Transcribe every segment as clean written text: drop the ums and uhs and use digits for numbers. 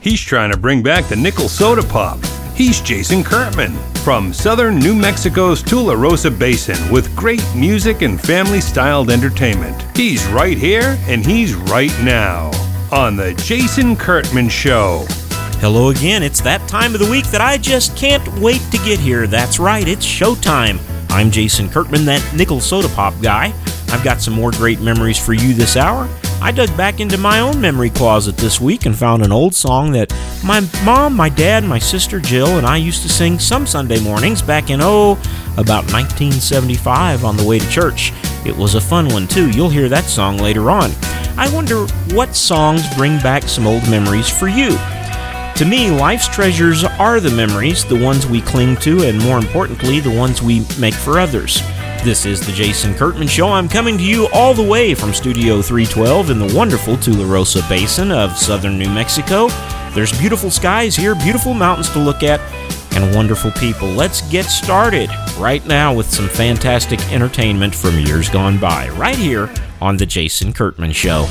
He's trying to bring back the nickel soda pop. He's Jason Kurtman from southern New Mexico's Tularosa Basin with great music and family-styled entertainment. He's right here and he's right now on The Jason Kurtman Show. Hello again. It's that time of the week that I just can't wait to get here. That's right, it's showtime. I'm Jason Kurtman, that nickel soda pop guy. I've got some more great memories for you this hour. I dug back into my own memory closet this week and found an old song that my mom, my dad, my sister Jill, and I used to sing some Sunday mornings back in, about 1975 on the way to church. It was a fun one, too. You'll hear that song later on. I wonder what songs bring back some old memories for you. To me, life's treasures are the memories, the ones we cling to, and more importantly, the ones we make for others. This is the Jason Kurtman Show. I'm coming to you all the way from Studio 312 in the wonderful Tularosa Basin of southern New Mexico. There's beautiful skies here, beautiful mountains to look at, and wonderful people. Let's get started right now with some fantastic entertainment from years gone by, right here on the Jason Kurtman Show.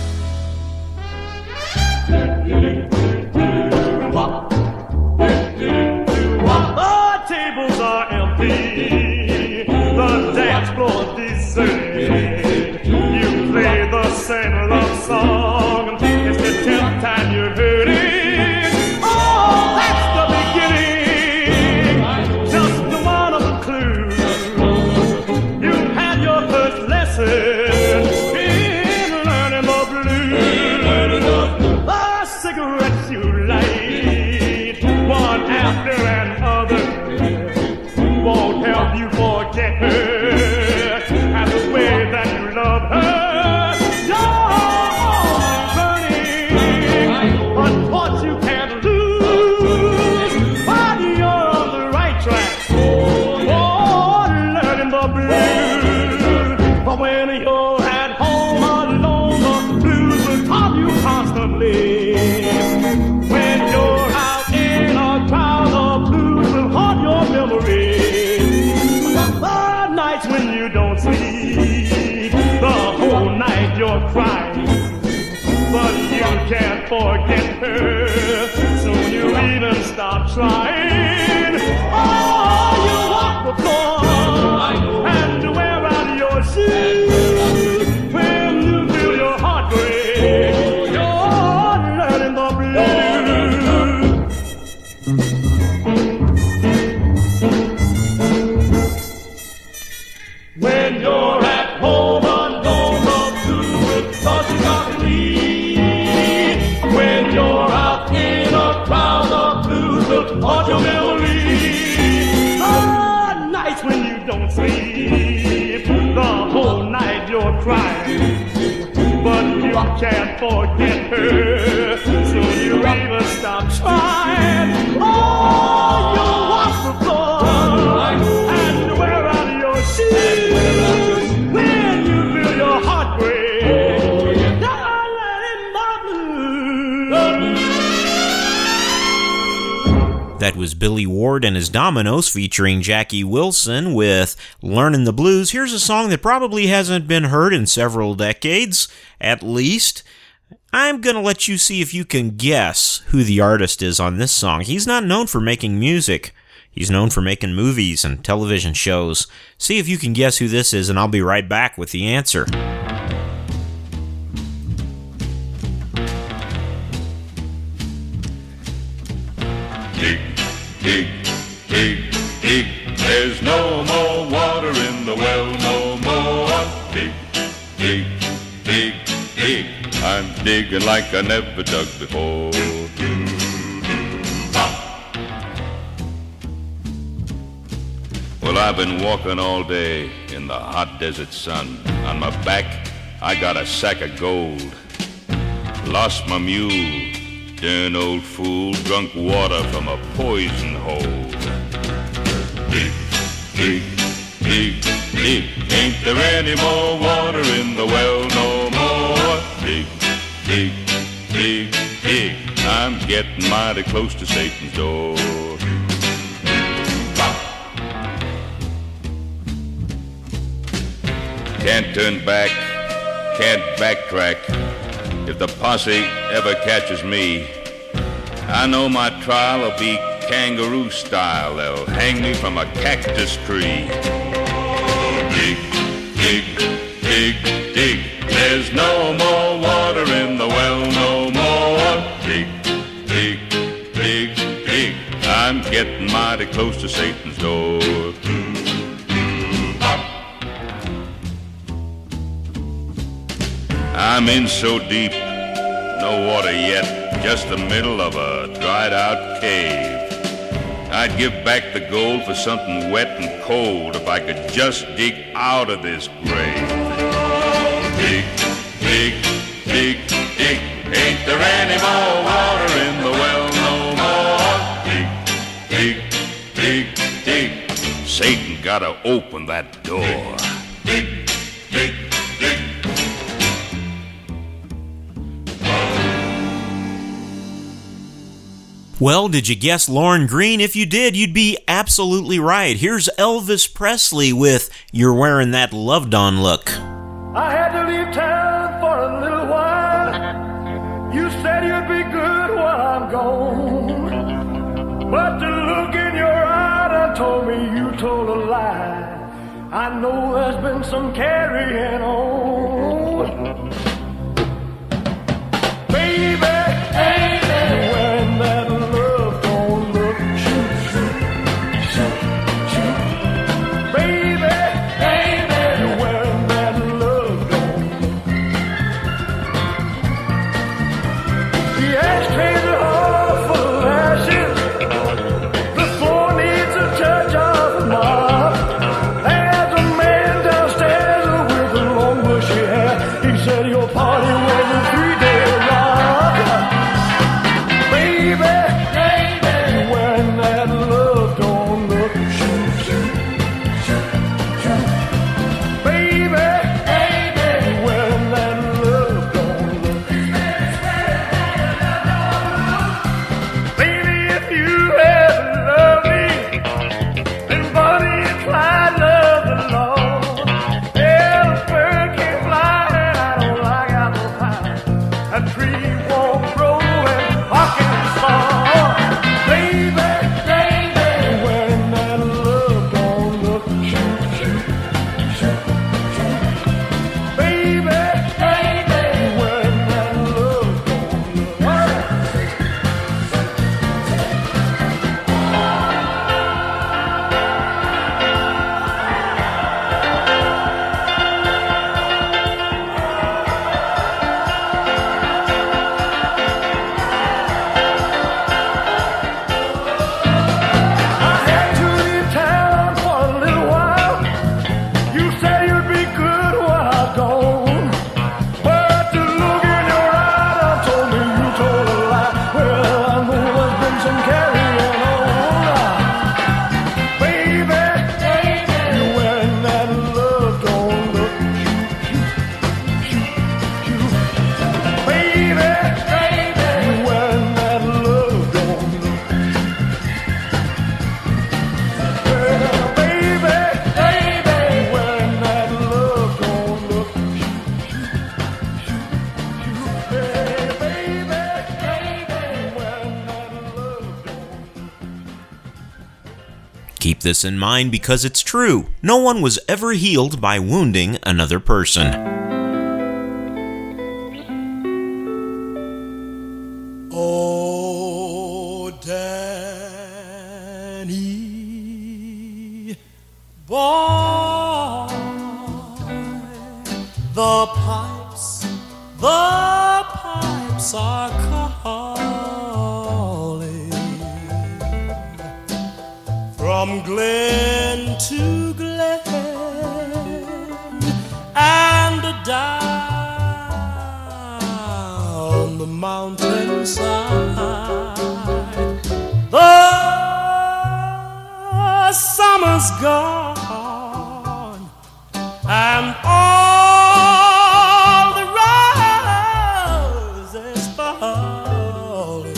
Forget her, soon you even stop trying. Oh, you walk the floor and wear out your shoes. When you feel your heart break, you're learning the blues. When you're at home alone, the blues, 'cause you got to leave. When you're out in a crowd, the blues will haunt your memory. Oh, nights when you don't sleep, the whole night you're crying. But you can't forget her, so you even stop trying. Oh, you walk the floor and wear out your shoes. When you feel your heart break, that was Billy Ward and his Dominoes featuring Jackie Wilson with Learnin' the Blues. Here's a song that probably hasn't been heard in several decades, at least. I'm going to let you see if you can guess who the artist is on this song. He's not known for making music. He's known for making movies and television shows. See if you can guess who this is, and I'll be right back with the answer. Dig, dig, dig, there's no more water in the well, no more. Dig, dig, dig, dig, I'm digging like I never dug before. Well, I've been walking all day in the hot desert sun. On my back, I got a sack of gold. Lost my mule. Darn old fool, drunk water from a poison hole. Dig, dig, dig, dig, ain't there any more water in the well no more? Dig, dig, dig, dig, I'm getting mighty close to Satan's door. Can't turn back, can't backtrack. If the posse ever catches me, I know my trial will be kangaroo style. They'll hang me from a cactus tree. Dig, dig, dig, dig. There's no more water in the well, no more. Dig, dig, dig, dig. I'm getting mighty close to Satan's door. I'm in so deep, no water yet, just the middle of a dried out cave. I'd give back the gold for something wet and cold if I could just dig out of this grave. Dig, dig, dig, dig. Ain't there any more water in the well no more? Dig, dig, dig, dig. Satan gotta open that door. Dig, dig, dig. Well, did you guess Lorne Greene? If you did, you'd be absolutely right. Here's Elvis Presley with You're Wearing That Loved On Look. I had to leave town for a little while. You said you'd be good while I'm gone. But the look in your eye done told me you told a lie. I know there's been some carrying on. Baby, baby, when that love don't look, shoot, shoot, shoot, shoot. Baby, baby, when that love don't look. The ashtrays are all full of ashes. The floor needs a touch of a mop. There's a man downstairs with a long bushy hair. He said your party was a 3-day rock. Baby, baby, when that love don't look, shoot, shoot, shoot, shoot. Baby, baby, when that love don't look. Baby, if you ever love me, then Bonnie and Clyde love the Lord. Yeah, the bird can't fly and I don't like apple pie. A tree won't grow in Arkansas. Baby, baby, when that love don't look, shoot, shoot, shoot, shoot. Baby, baby, when that love don't look. I had to leave town for a little while. You said you'd be good while I'm gone. But the look in your eye done told me you told a lie. Well, I know there's been some carrying on. Baby, baby, when that love don't look, shoot, shoot, shoot. Baby, baby, when that love don't look. Well, baby, baby, when that love don't look, baby, baby, when that love don't. Keep this in mind because it's true. No one was ever healed by wounding another person. Oh, Danny, boy, the pipes are calling from glen to glen and down the mountainside. The summer's gone and all the roses falling.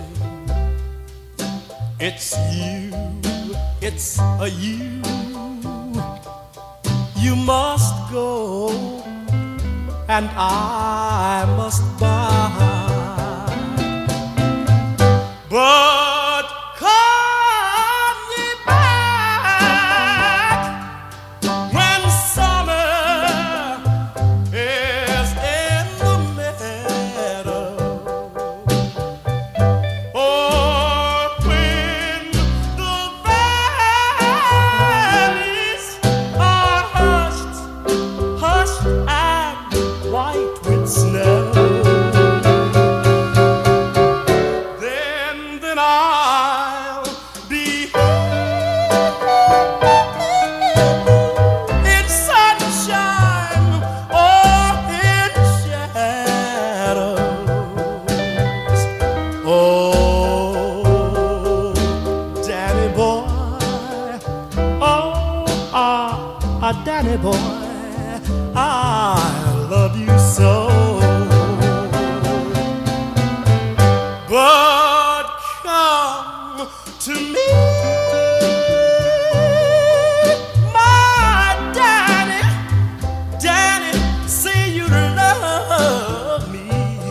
It's you, it's a you. You must go and I must buy. Danny boy, I love you so. But come to me, my Danny, Danny, say you love me.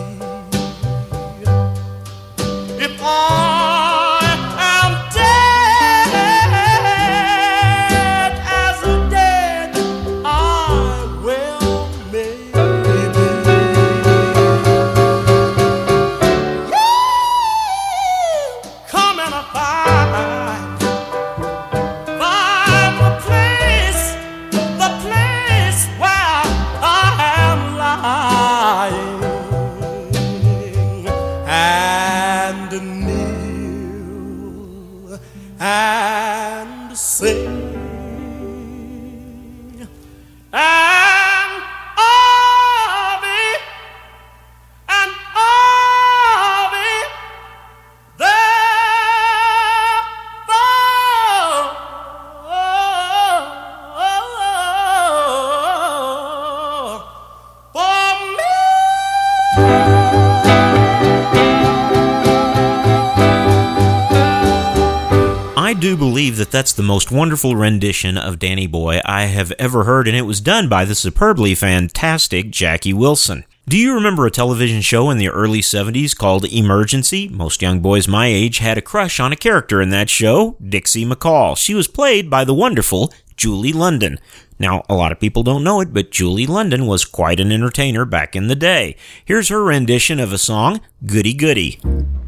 If I am dead as a dead, I will maybe. Come and find the place where I am lying, and kneel and sing, and I'll be there for me. I do believe that that's the most wonderful rendition of Danny Boy I have ever heard, and it was done by the superbly fantastic Jackie Wilson. Do you remember a television show in the early 70s called Emergency? Most young boys my age had a crush on a character in that show, Dixie McCall. She was played by the wonderful Julie London. Now, a lot of people don't know it, but Julie London was quite an entertainer back in the day. Here's her rendition of a song, Goody Goody.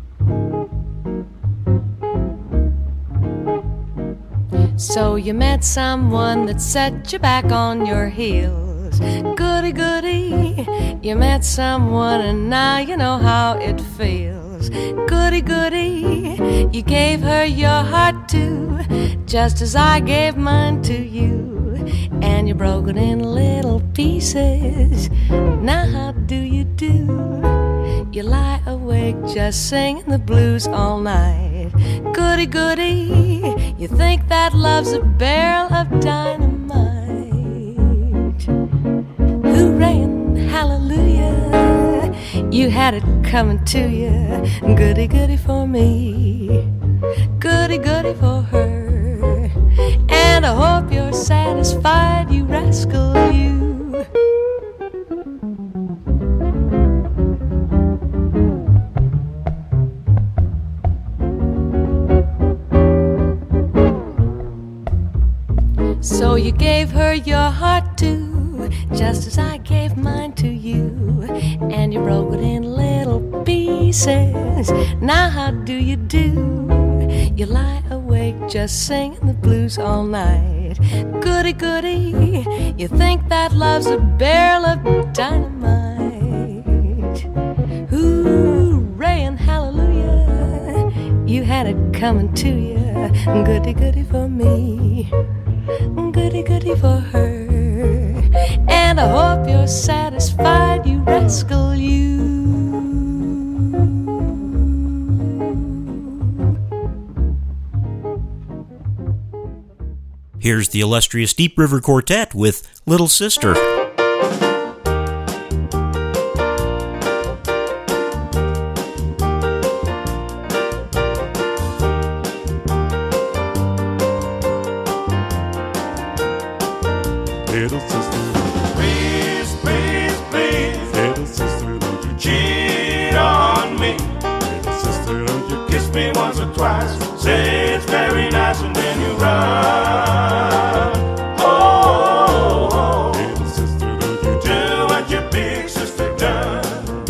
So you met someone that set you back on your heels. Goody, goody. You met someone and now you know how it feels. Goody, goody. You gave her your heart too, just as I gave mine to you. And you broke it in little pieces. Now how do you do? You lie awake just singing the blues all night. Goody, goody. You think that love's a barrel of dynamite. Hooray and hallelujah, you had it coming to you. Goody, goody for me, goody, goody for her. And I hope you're satisfied, you rascal, you. So you gave her your heart too, just as I gave mine to you. And you broke it in little pieces. Now how do you do? You lie awake just singing the blues all night. Goody, goody. You think that love's a barrel of dynamite. Hooray and hallelujah, you had it coming to you. Goody, goody for me, goody, goody for her. And I hope you're satisfied, you rascal, you. Here's the illustrious Deep River Quartet with Little Sister. Little sister, please, please, please, little sister, don't you cheat on me. Little sister, don't you kiss me once or twice. Say it's very nice and then you run. Oh, oh, little sister, don't you do what your big sister done.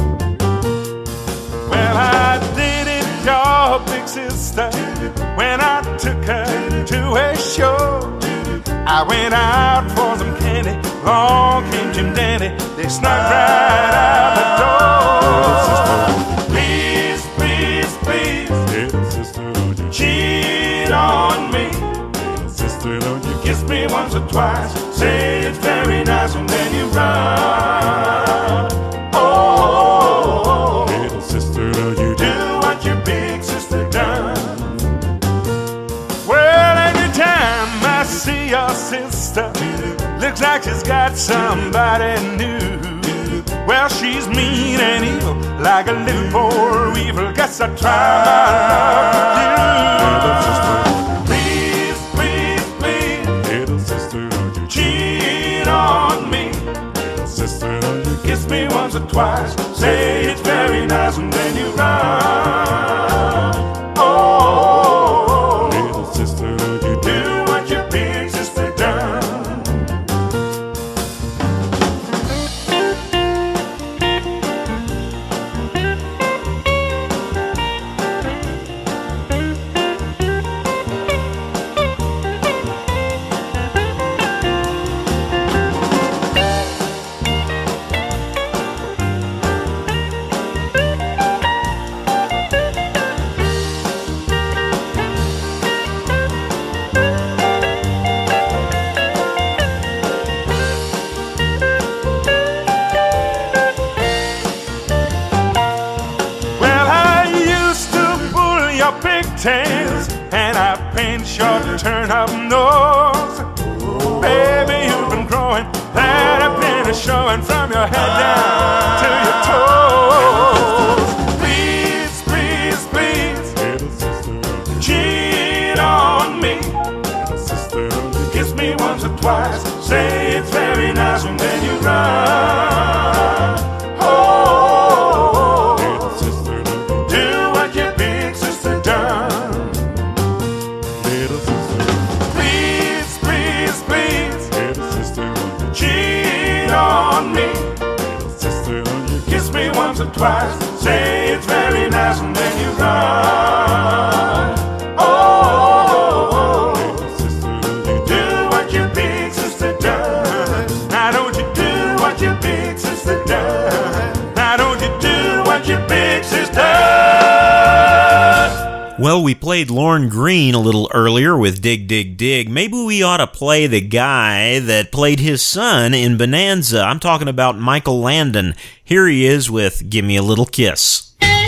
Well, I did it, your big sister, when I took her to a show. I went out for some candy, along came Jim Dandy, they snuck right out the door. Please, please, please, little sister, don't you cheat on me. Little sister, don't you kiss me once or twice. Say it's very nice and then you run. Oh, little sister, don't you do what your big sister done. Well, anytime I see your sister, looks like she's got somebody new. Well, she's mean and evil, like a little poor weevil. Guess I try my luck with you. Please, please, please, little sister, don't you cheat on me. Little sister, don't you kiss me once or twice. Say it's very nice and then you run. Oh, little sister, don't you do what your big sister done. Pigtails, and I pinch your turn-up nose. Baby, you've been growing, that I've been showing from your head down to your toes. Please, please, please, little sister, cheat on me. Little sister, kiss me once or twice. Say it's very nice and then you run. Oh, little sister, do what your big sister done. Little sister, please, please, please, little sister, cheat on me. Little sister, kiss me once or twice. Say it's very nice and then you run. Oh, little sister, do what your big sister done. Now don't you do what your big sister done. Now don't you do what your big sister done. Well, we played Lorne Greene a little earlier with Dig, Dig, Dig. Maybe we ought to play the guy that played his son in Bonanza. I'm talking about Michael Landon. Here he is with Give Me a Little Kiss.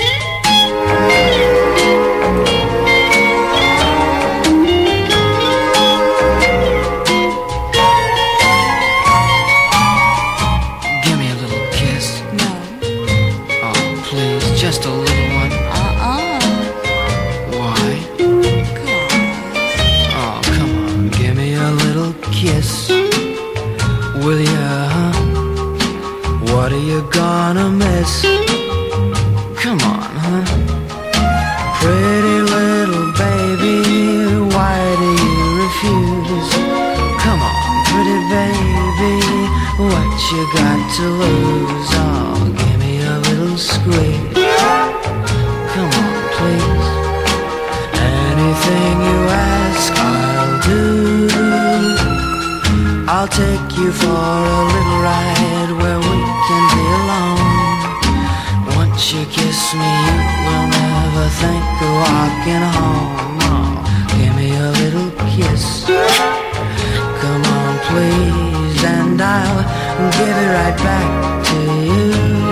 Give me a little kiss. No. Oh, please, just a little one. Why? Oh, come on, give me a little kiss. Will ya, huh? What are you gonna miss? Come on, huh? Pretty little baby, why do you refuse? Come on, pretty baby, what you got to lose? Oh, give me a little squeeze. Come on, please. Anything you ask, I'll do. I'll take you for a little ride where we can be alone. Once you kiss me, you will never think of walking home. Oh, give me a little kiss. Come on, please, and I'll give it right back to you.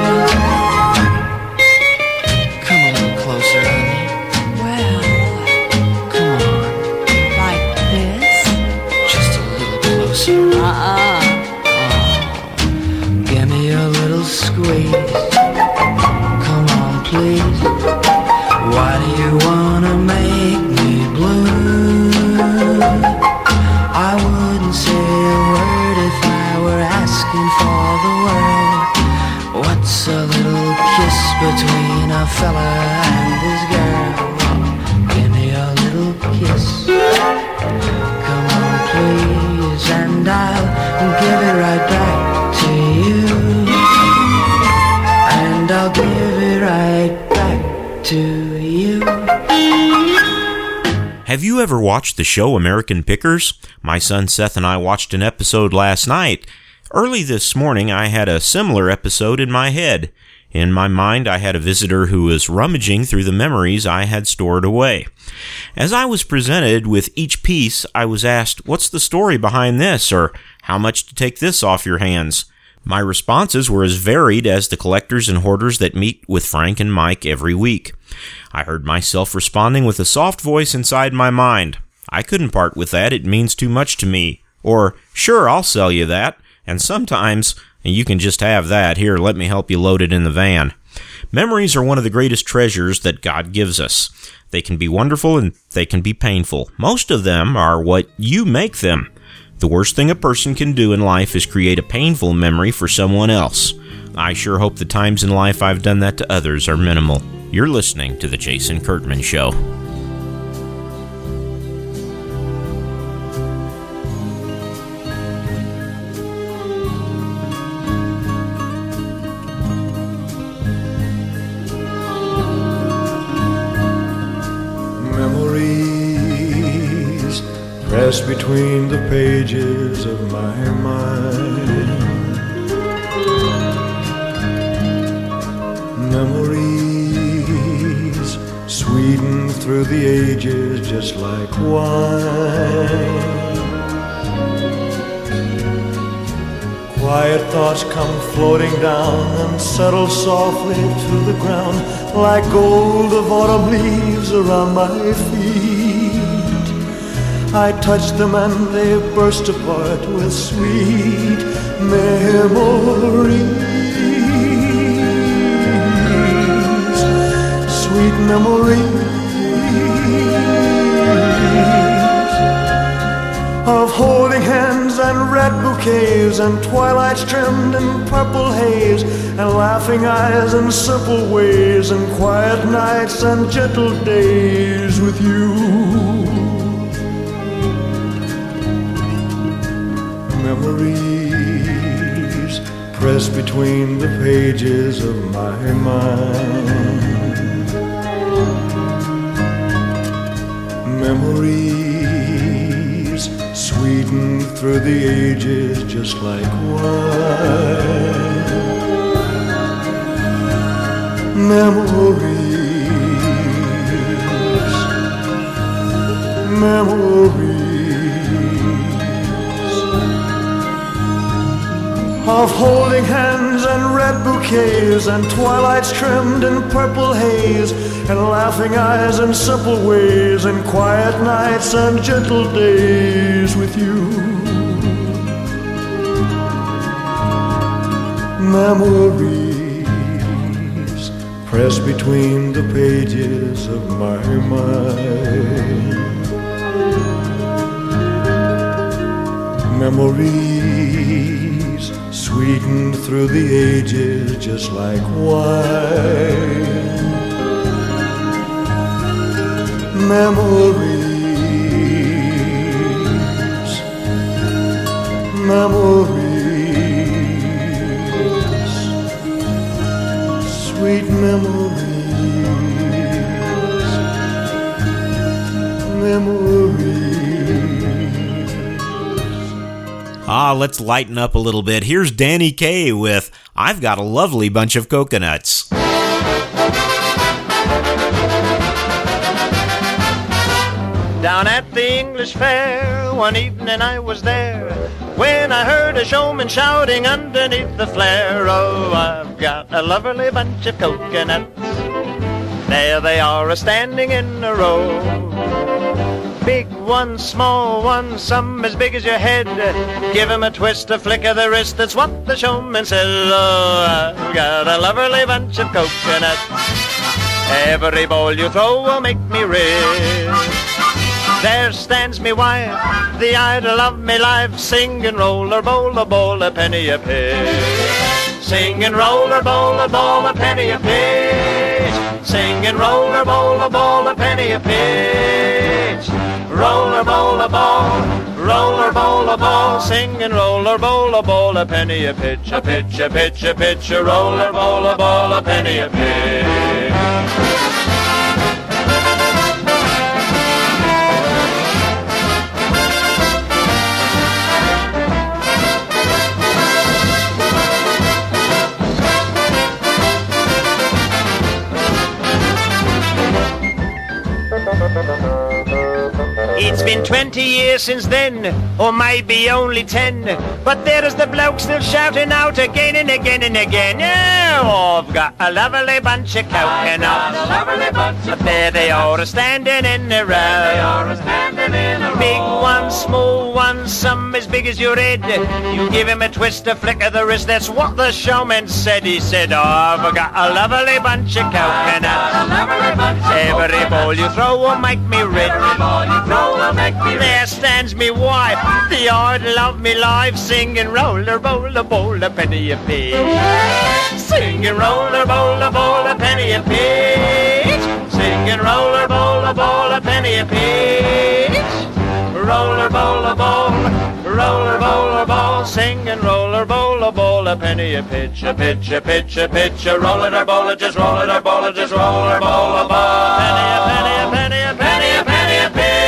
Come a little closer, honey. Well, Come on, like this? just a little closer. Give me a little squeeze. Come on, please. Why do you wanna make me blue? I wouldn't say a word if I were asking for the world. What's a little kiss between a fella and his girl? Oh, give me a little kiss. Come on, please, and I'll give it right back to you. And I'll give it right back to you. Have you ever watched the show American Pickers? My son Seth and I watched an episode last night. Early this morning, I had a similar episode in my head. In my mind, I had a visitor who was rummaging through the memories I had stored away. As I was presented with each piece, I was asked, "What's the story behind this?" or "How much to take this off your hands?" My responses were as varied as the collectors and hoarders that meet with Frank and Mike every week. I heard myself responding with a soft voice inside my mind. "I couldn't part with that, it means too much to me." Or, "Sure, I'll sell you that," And sometimes you can just have that. Here, let me help you load it in the van. Memories are one of the greatest treasures that God gives us. They can be wonderful and they can be painful. Most of them are what you make them. The worst thing a person can do in life is create a painful memory for someone else. I sure hope the times in life I've done that to others are minimal. You're listening to The Jason Kurtman Show. Memories pressed between the pages of my mind. Memories sweetened through the ages just like wine. Quiet thoughts come floating down and settle softly to the ground like gold of autumn leaves around my feet. I touch them and they burst apart with sweet memories. Sweet memories of holding hands and red bouquets and twilights trimmed in purple haze and laughing eyes and simple ways and quiet nights and gentle days with you. Memories pressed between the pages of my mind. Memories sweetened through the ages just like wine. Memories, memories of holding hands and red bouquets and twilights trimmed in purple haze and laughing eyes and simple ways and quiet nights and gentle days with you. Memories pressed between the pages of my mind. Memories sweetened through the ages just like wine. Memories, memories, sweet memories, memories. Let's lighten up a little bit. Here's Danny Kaye with I've Got a Lovely Bunch of Coconuts. Down at the English fair, one evening I was there, when I heard a showman shouting underneath the flare, oh, I've got a lovely bunch of coconuts. There they are a-standing in a row. Big ones, small ones, some as big as your head. Give 'em a twist, a flick of the wrist, that's what the showman says. Oh, I've got a lovely bunch of coconuts. Every ball you throw will make me rich. There stands me wife, the idol of me life, singing roller bowl, a bowl, a penny a pitch. Singing roller bowl, a bowl, a penny a pitch. Singing roller bowl, a bowl, a penny a pitch. Roller bowl, a ball, roller bowl, a ball, singing roller bowl, a bowl, a penny a pitch, a pitch, a pitch, a pitch, a roller bowl, a ball, a penny a pitch. It's been 20 years since then, or maybe only 10, but there's the bloke still shouting out again and again and again. Oh, I've got a lovely bunch of coconuts. There they are a-standing in a row. Big ones, small ones, some as big as your head. You give him a twist, a flick of the wrist, that's what the showman said. He said, oh, I've got a lovely bunch of coconuts. Every ball you throw will make me rich. There stands me wife, the idol of me life, singing roller, bowler, bowl, a penny a peach. Singing roller, bowler, bowl, a penny a peach. Singing roller, bowler, bowl, a penny a peach. Roller, bowler, bowl, roller, bowler, ball, singing roller, bowler, bowl, a penny a pitch, a pitch, a pitch, a pitch, a roller, or bowler, just roll it, or bowler, just roller, bowler, ball. Penny, a penny, a penny, a penny, a penny, a pitch.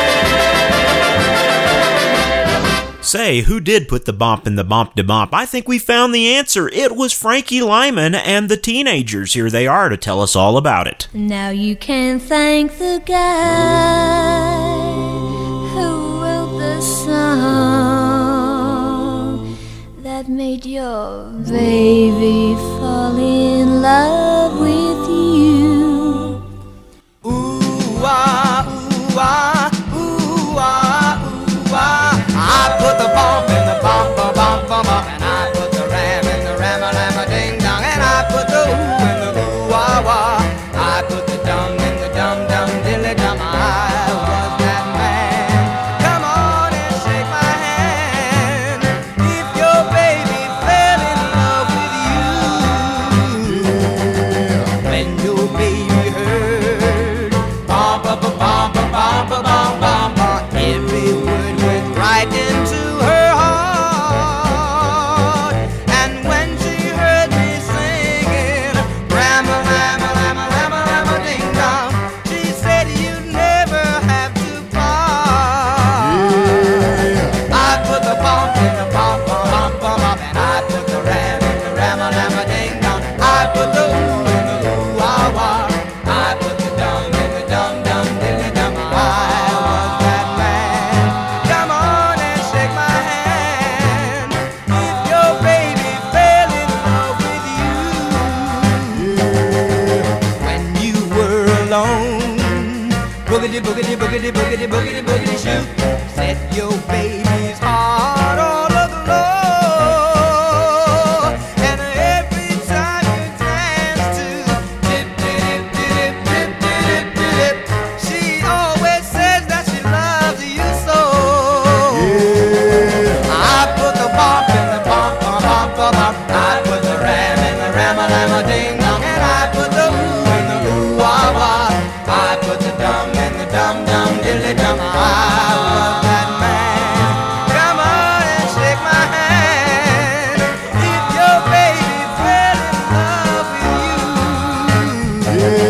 Say, who did put the bump in the bump-de-bump? I think we found the answer. It was Frankie Lyman and the Teenagers. Here they are to tell us all about it. Now you can thank the guy who wrote the song that made your baby fall in love with you. Ooh, ah, ooh, ah, ooh, ah, ooh, ah. I put the bump in the bump, bump, bump, bump, and I put the ram in the ram-a-lam-a ding-dong, and I put the ooh in the ooh-wah-wah. I put the dum in the dum-dum dilly-dum. I was that man. Come on and shake my hand if your baby fell in love with you. When your baby heard bump, bump, bump, bump, bump, bump, bump, bump, every word went right into her heart. And when she heard me singing Rama, Rama, Rama, Rama, Rama, ding dong, she said you'd never have to part. I put the bump in the bump, bump, bump, bump, and I put the ram in the Rama, Rama, ding dong. I put the ooh in the ooh, wah, wah. I put the dum in the dum, dum, dilly dum. I was that man. Come on and shake my hand if your baby fell in love with you. When you were alone, boogity, boogity, boogity, boogity, boogity, boogity, shoot, set your baby's heart all aglow. And every time you dance to dip, dip, dip, dip, dip, dip, dip, she always says that she loves you so. I put the bump in the bump, bump, bump, bump, bump. I put the ram in the ram-a-lam-a ding-dong, and I put the ooh in the ooh-wah-wah. I put the dum in the dum-dum dilly-dum. I was that man. Come on and shake my hand if your baby fell in love with you.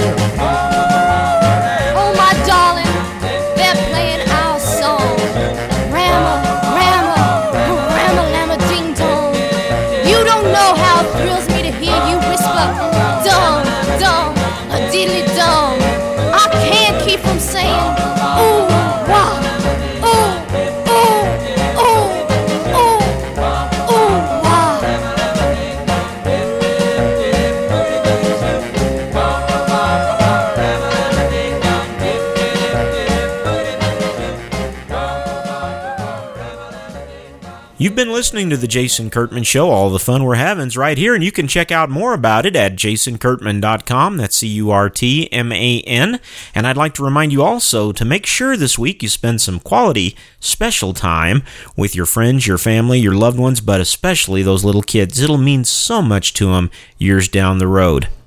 Oh, my darling, they're playing our song. Rama, Rama, Rama, Lama, ding dong. You don't know how it thrills me to hear you whisper, dum, dum, a diddly dum. I can't keep from saying, ooh, wah, ooh, ooh, ooh, ooh, ooh, wah. You've been listening to The Jason Kurtman Show. All the fun we're having's right here, and you can check out more about it at jasonkurtman.com. That's CURTMAN. And I'd like to remind you also to make sure this week you spend some quality, special time with your friends, your family, your loved ones, but especially those little kids. It'll mean so much to them years down the road.